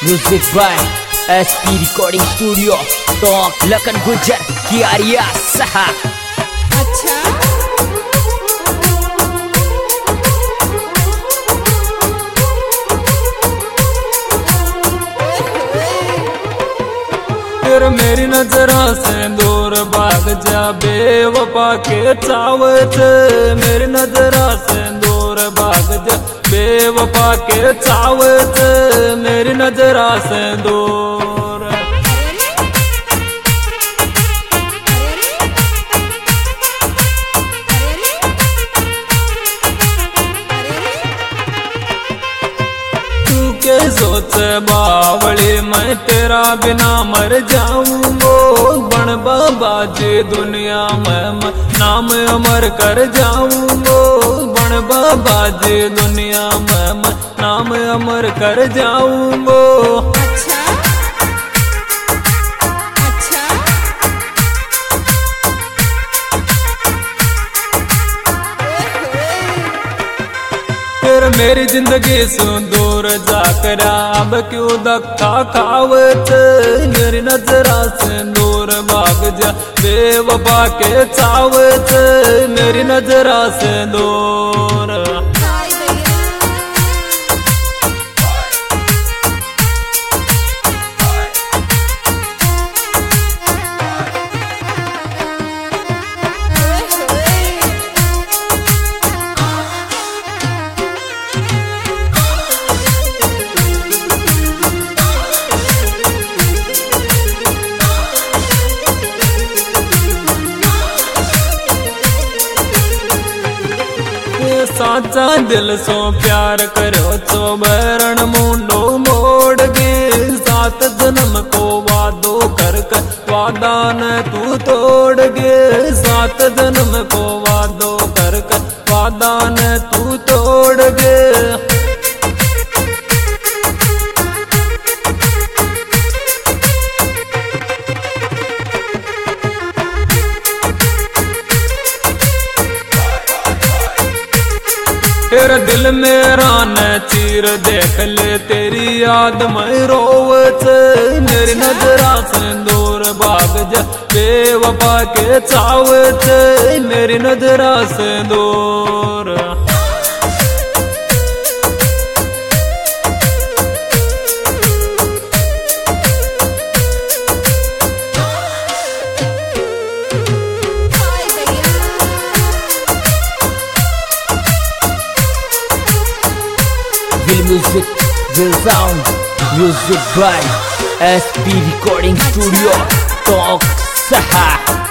Music by SP recording studio टॉक लखन गुजर कियारिया सहा। अच्छा फिर मेरी नजरा से दूर भाग जा बेवफा के चावत। मेरी नजरा से दूर भाग जा बेवफा के चावत। मेरी नजरा से दूर तू के सोच बावली मैं तेरा बिना मर जाऊंगो। बन बाबा जी दुनिया में नाम अमर कर जाऊंगो। बन बाबा जी दुनिया में नाम अमर कर जाऊंगो। अच्छा अच्छा फिर मेरी जिंदगी से दूर जाकर अब क्यों धक्का खावत। मेरी नजरा से दूर भाग जा बेवफा के चावत। मेरी नजरा से दूर साचा दिल सो प्यार करो तो बैरण मुंडो मोड़ गे। 7 जन्म को वादो कर वादा न तू तोड़ गे। 7 जन्म को वादो कर वादा न तू तोड़ गे। तेरा दिल मेरा न चीर देख ले तेरी याद में रोवत। मेरी नजरा से दूर भाग जा बेवफा के चावत। मेरी नजरा से दूर Will music, will sound, music by SP Recording Studio, Talk Saha।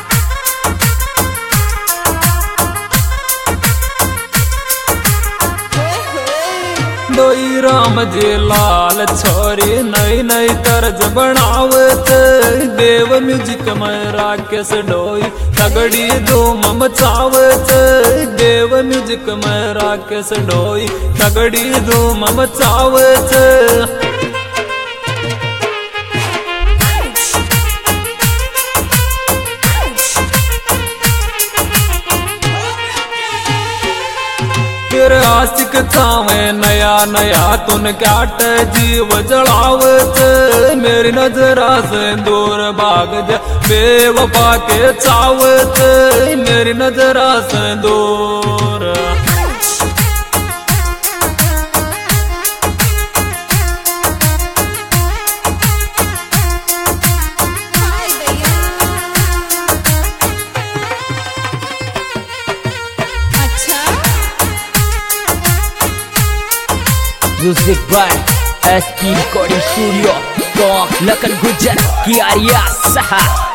दोई राम जी लाल छोरी नई नई तर्ज बनावत। देव म्यूजिक में राकेश डोई तगड़ी धूम मचावत। देव म्यूजिक में राकेश डोई तगड़ी धूम मचावत। फिर आशिक चावे नया नया तुन काट जीव जलावत। मेरी नजरा से दूर भाग जा बेवफा के चावत। मेरी नजरा से दूर music by SP recording studio टॉक लखन गुजर कियारिया सहा।